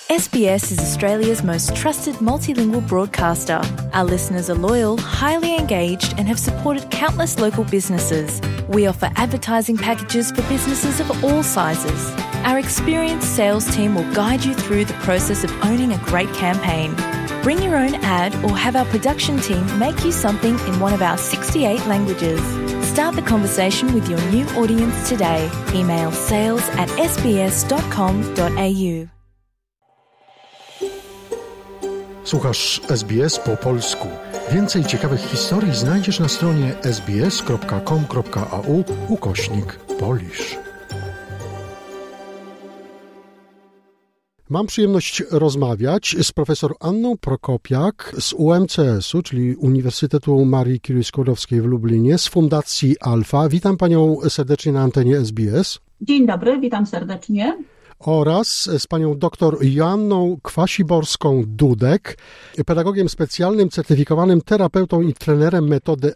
SBS is Australia's most trusted multilingual broadcaster. Our listeners are loyal, highly engaged, and have supported countless local businesses. We offer advertising packages for businesses of all sizes. Our experienced sales team will guide you through the process of owning a great campaign. Bring your own ad or have our production team make you something in one of our 68 languages. Start the conversation with your new audience today. Email sales@sbs.com.au. Słuchasz SBS po polsku. Więcej ciekawych historii znajdziesz na stronie sbs.com.au/Polish. Mam przyjemność rozmawiać z profesor Anną Prokopiak z UMCS-u, czyli Uniwersytetu Marii Curie-Skłodowskiej w Lublinie, z Fundacji Alfa. Witam panią serdecznie na antenie SBS. Dzień dobry, witam serdecznie. Oraz z panią dr Joanną Kwasiborską-Dudek, pedagogiem specjalnym, certyfikowanym terapeutą i trenerem metody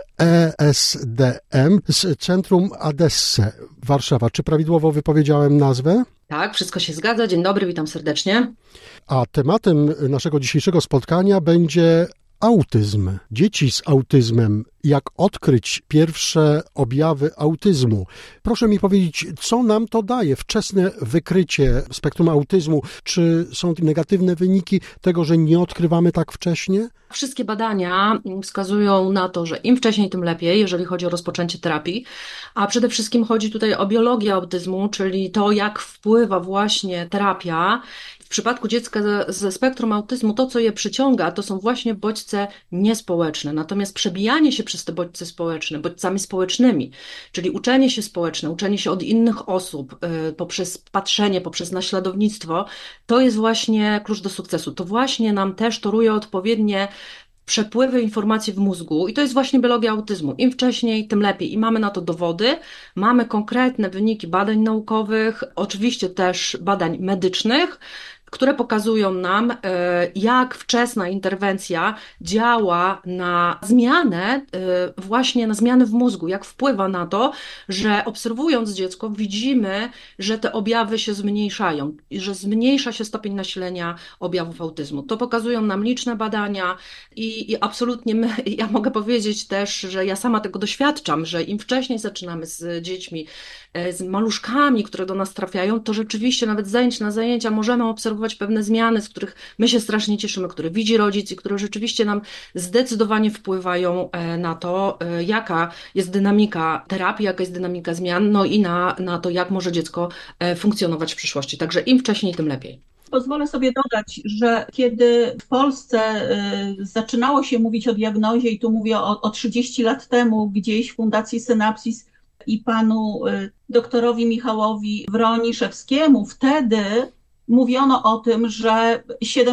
ESDM z Centrum Adesse, Warszawa. Czy prawidłowo wypowiedziałem nazwę? Tak, wszystko się zgadza. Dzień dobry, witam serdecznie. A tematem naszego dzisiejszego spotkania będzie autyzm. Dzieci z autyzmem. Jak odkryć pierwsze objawy autyzmu? Proszę mi powiedzieć, co nam to daje? Wczesne wykrycie spektrum autyzmu. Czy są negatywne wyniki tego, że nie odkrywamy tak wcześnie? Wszystkie badania wskazują na to, że im wcześniej, tym lepiej, jeżeli chodzi o rozpoczęcie terapii. A przede wszystkim chodzi tutaj o biologię autyzmu, czyli to, jak wpływa właśnie terapia. W przypadku dziecka ze spektrum autyzmu to, co je przyciąga, to są właśnie bodźce niespołeczne. Natomiast przebijanie się przez te bodźce społeczne, bodźcami społecznymi, czyli uczenie się społeczne, uczenie się od innych osób, poprzez patrzenie, poprzez naśladownictwo, to jest właśnie klucz do sukcesu. To właśnie nam też toruje odpowiednie przepływy informacji w mózgu i to jest właśnie biologia autyzmu. Im wcześniej, tym lepiej. I mamy na to dowody, mamy konkretne wyniki badań naukowych, oczywiście też badań medycznych, które pokazują nam, jak wczesna interwencja działa na zmianę, właśnie na zmiany w mózgu, jak wpływa na to, że obserwując dziecko widzimy, że te objawy się zmniejszają, że zmniejsza się stopień nasilenia objawów autyzmu. To pokazują nam liczne badania i absolutnie ja mogę powiedzieć też, że ja sama tego doświadczam, że im wcześniej zaczynamy z dziećmi, z maluszkami, które do nas trafiają, to rzeczywiście nawet z zajęć na zajęcia możemy obserwować pewne zmiany, z których my się strasznie cieszymy, które widzi rodzic i które rzeczywiście nam zdecydowanie wpływają na to, jaka jest dynamika terapii, jaka jest dynamika zmian, no i na to, jak może dziecko funkcjonować w przyszłości. Także im wcześniej, tym lepiej. Pozwolę sobie dodać, że kiedy w Polsce zaczynało się mówić o diagnozie, i tu mówię o 30 lat temu, gdzieś w Fundacji Synapsis i panu doktorowi Michałowi Wroniszewskiemu, wtedy mówiono o tym, że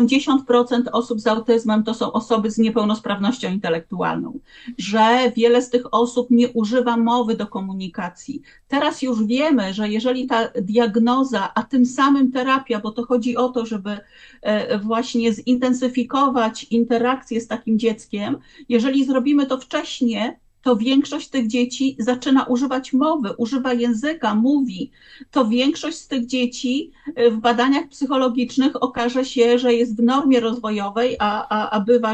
70% osób z autyzmem to są osoby z niepełnosprawnością intelektualną, że wiele z tych osób nie używa mowy do komunikacji. Teraz już wiemy, że jeżeli ta diagnoza, a tym samym terapia, bo to chodzi o to, żeby właśnie zintensyfikować interakcję z takim dzieckiem, jeżeli zrobimy to wcześniej, to większość tych dzieci zaczyna używać mowy, używa języka, mówi. To większość z tych dzieci w badaniach psychologicznych okaże się, że jest w normie rozwojowej, a bywa,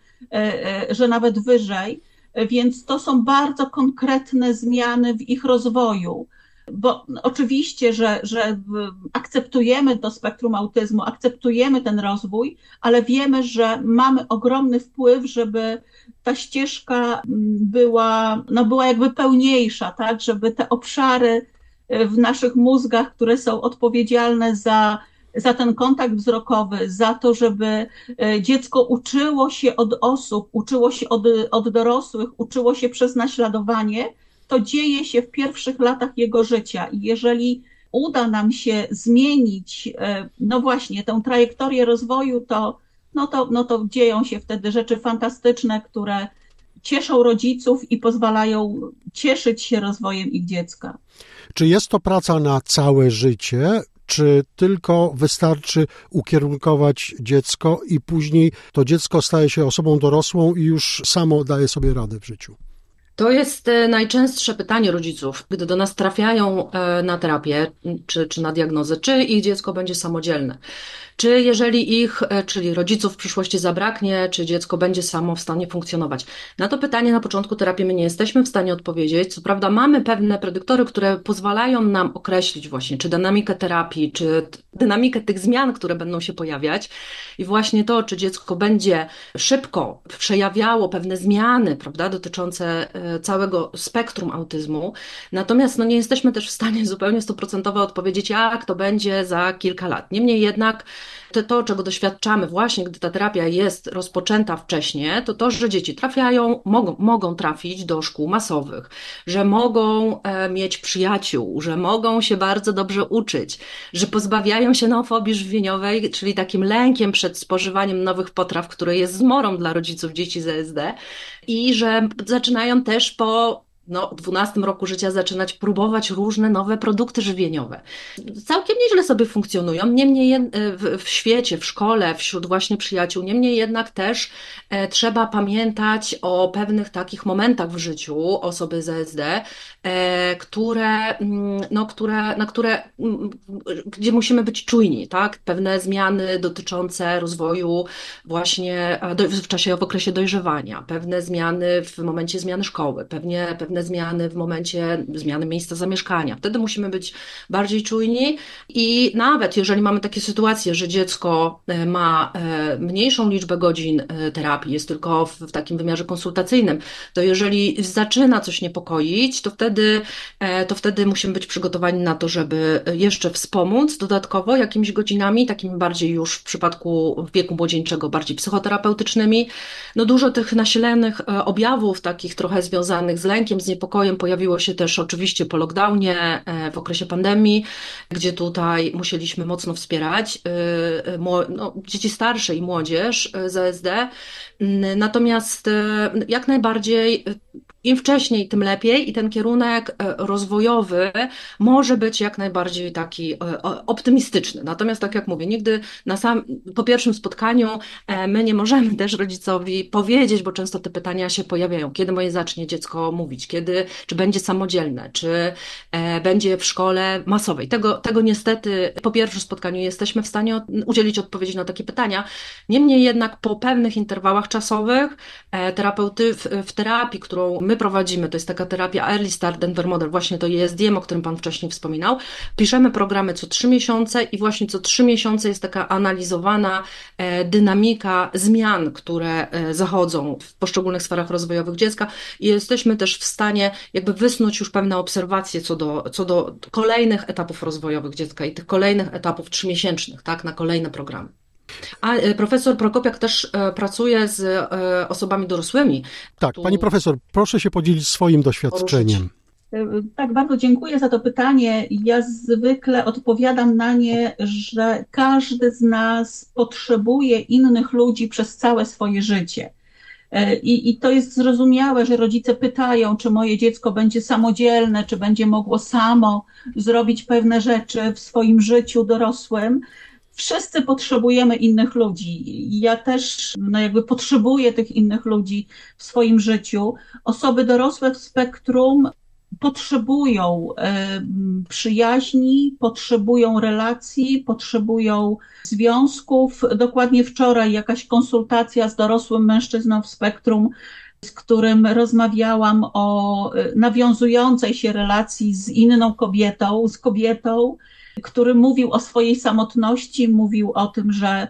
że nawet wyżej. Więc to są bardzo konkretne zmiany w ich rozwoju. Bo oczywiście, że akceptujemy to spektrum autyzmu, akceptujemy ten rozwój, ale wiemy, że mamy ogromny wpływ, żeby ta ścieżka była jakby pełniejsza, tak, żeby te obszary w naszych mózgach, które są odpowiedzialne za ten kontakt wzrokowy, za to, żeby dziecko uczyło się od osób, uczyło się od dorosłych, uczyło się przez naśladowanie, to dzieje się w pierwszych latach jego życia i jeżeli uda nam się zmienić, no właśnie, tę trajektorię rozwoju, to dzieją się wtedy rzeczy fantastyczne, które cieszą rodziców i pozwalają cieszyć się rozwojem ich dziecka. Czy jest to praca na całe życie? Czy tylko wystarczy ukierunkować dziecko i później to dziecko staje się osobą dorosłą i już samo daje sobie radę w życiu? To jest najczęstsze pytanie rodziców, gdy do nas trafiają na terapię czy na diagnozę, czy ich dziecko będzie samodzielne. czy jeżeli ich, czyli rodziców w przyszłości zabraknie, czy dziecko będzie samo w stanie funkcjonować. Na to pytanie na początku terapii my nie jesteśmy w stanie odpowiedzieć. Co prawda mamy pewne predyktory, które pozwalają nam określić właśnie, czy dynamikę terapii, czy dynamikę tych zmian, które będą się pojawiać i właśnie to, czy dziecko będzie szybko przejawiało pewne zmiany, prawda, dotyczące całego spektrum autyzmu. Natomiast nie jesteśmy też w stanie zupełnie 100% odpowiedzieć, jak to będzie za kilka lat. Niemniej jednak to, czego doświadczamy właśnie, gdy ta terapia jest rozpoczęta wcześniej, to, że dzieci trafiają, mogą trafić do szkół masowych, że mogą mieć przyjaciół, że mogą się bardzo dobrze uczyć, że pozbawiają się neofobii żywieniowej, czyli takim lękiem przed spożywaniem nowych potraw, które jest zmorą dla rodziców dzieci z ESD i że zaczynają też po 12 roku życia zaczynać próbować różne nowe produkty żywieniowe. Całkiem nieźle sobie funkcjonują, niemniej w świecie, w szkole, wśród właśnie przyjaciół, niemniej jednak też trzeba pamiętać o pewnych takich momentach w życiu osoby z ESD, gdzie musimy być czujni, tak? Pewne zmiany dotyczące rozwoju właśnie w okresie dojrzewania, pewne zmiany w momencie zmiany szkoły, pewne zmiany w momencie zmiany miejsca zamieszkania. Wtedy musimy być bardziej czujni i nawet jeżeli mamy takie sytuacje, że dziecko ma mniejszą liczbę godzin terapii, jest tylko w takim wymiarze konsultacyjnym, to jeżeli zaczyna coś niepokoić, to wtedy musimy być przygotowani na to, żeby jeszcze wspomóc dodatkowo jakimiś godzinami, takimi bardziej już w przypadku wieku młodzieńczego, bardziej psychoterapeutycznymi. Dużo tych nasilennych objawów, takich trochę związanych z lękiem, z niepokojem pojawiło się też oczywiście po lockdownie, w okresie pandemii, gdzie tutaj musieliśmy mocno wspierać dzieci starsze i młodzież z ESD. Natomiast jak najbardziej im wcześniej, tym lepiej i ten kierunek rozwojowy może być jak najbardziej taki optymistyczny. Natomiast tak jak mówię, nigdy po pierwszym spotkaniu my nie możemy też rodzicowi powiedzieć, bo często te pytania się pojawiają, kiedy moje zacznie dziecko mówić, czy będzie samodzielne, czy będzie w szkole masowej. Tego niestety po pierwszym spotkaniu jesteśmy w stanie udzielić odpowiedzi na takie pytania. Niemniej jednak po pewnych interwałach czasowych terapeuty w terapii, którą my prowadzimy, to jest taka terapia Early Start Denver Model, właśnie to ESDM, o którym Pan wcześniej wspominał. Piszemy programy co 3 miesiące i właśnie co 3 miesiące jest taka analizowana dynamika zmian, które zachodzą w poszczególnych sferach rozwojowych dziecka i jesteśmy też w stanie jakby wysnuć już pewne obserwacje co do kolejnych etapów rozwojowych dziecka i tych kolejnych etapów 3-miesięcznych, tak, na kolejne programy. A profesor Prokopiak też pracuje z osobami dorosłymi. Tak, pani profesor, proszę się podzielić swoim doświadczeniem. Tak, bardzo dziękuję za to pytanie. Ja zwykle odpowiadam na nie, że każdy z nas potrzebuje innych ludzi przez całe swoje życie. I to jest zrozumiałe, że rodzice pytają, czy moje dziecko będzie samodzielne, czy będzie mogło samo zrobić pewne rzeczy w swoim życiu dorosłym. Wszyscy potrzebujemy innych ludzi. Ja też jakby potrzebuję tych innych ludzi w swoim życiu. Osoby dorosłe w spektrum potrzebują przyjaźni, potrzebują relacji, potrzebują związków. Dokładnie wczoraj jakaś konsultacja z dorosłym mężczyzną w spektrum, z którym rozmawiałam o nawiązującej się relacji z inną kobietą, który mówił o swojej samotności, mówił o tym,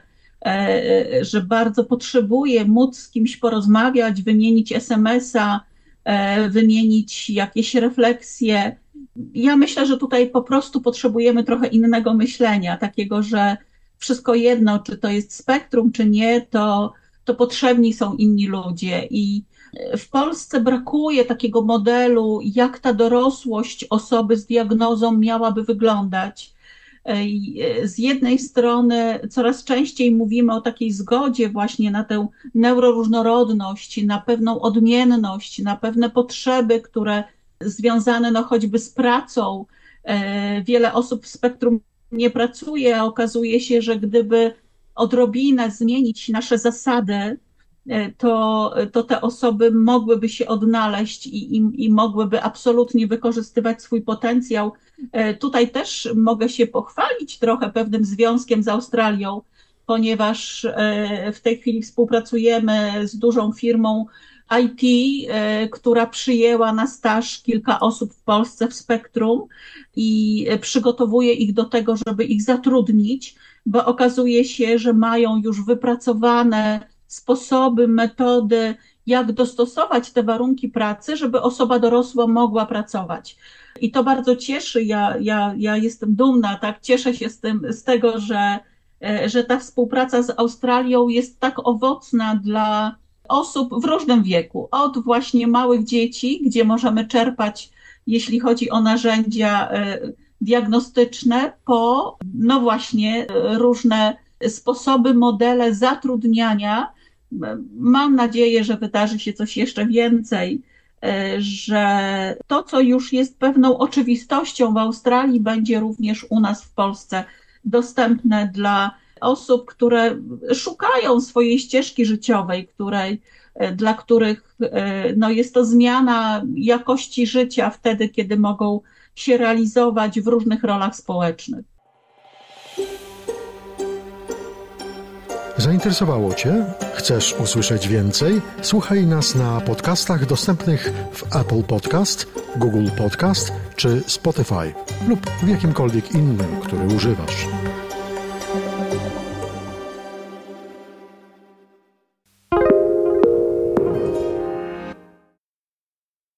że bardzo potrzebuje móc z kimś porozmawiać, wymienić SMS-a, wymienić jakieś refleksje. Ja myślę, że tutaj po prostu potrzebujemy trochę innego myślenia, takiego, że wszystko jedno, czy to jest spektrum, czy nie, to potrzebni są inni ludzie. I w Polsce brakuje takiego modelu, jak ta dorosłość osoby z diagnozą miałaby wyglądać. Z jednej strony coraz częściej mówimy o takiej zgodzie właśnie na tę neuroróżnorodność, na pewną odmienność, na pewne potrzeby, które związane choćby z pracą. Wiele osób w spektrum nie pracuje, a okazuje się, że gdyby odrobinę zmienić nasze zasady, to te osoby mogłyby się odnaleźć i mogłyby absolutnie wykorzystywać swój potencjał. Tutaj też mogę się pochwalić trochę pewnym związkiem z Australią, ponieważ w tej chwili współpracujemy z dużą firmą IT, która przyjęła na staż kilka osób w Polsce w Spektrum i przygotowuje ich do tego, żeby ich zatrudnić, bo okazuje się, że mają już wypracowane sposoby, metody, jak dostosować te warunki pracy, żeby osoba dorosła mogła pracować. I to bardzo cieszy, ja jestem dumna, tak, cieszę się z tego, że ta współpraca z Australią jest tak owocna dla osób w różnym wieku, od właśnie małych dzieci, gdzie możemy czerpać, jeśli chodzi o narzędzia diagnostyczne, po no właśnie różne sposoby, modele zatrudniania. Mam nadzieję, że wydarzy się coś jeszcze więcej, że to, co już jest pewną oczywistością w Australii, będzie również u nas w Polsce dostępne dla osób, które szukają swojej ścieżki życiowej, dla których no, jest to zmiana jakości życia wtedy, kiedy mogą się realizować w różnych rolach społecznych. Zainteresowało Cię? Chcesz usłyszeć więcej? Słuchaj nas na podcastach dostępnych w Apple Podcast, Google Podcast czy Spotify lub w jakimkolwiek innym, który używasz.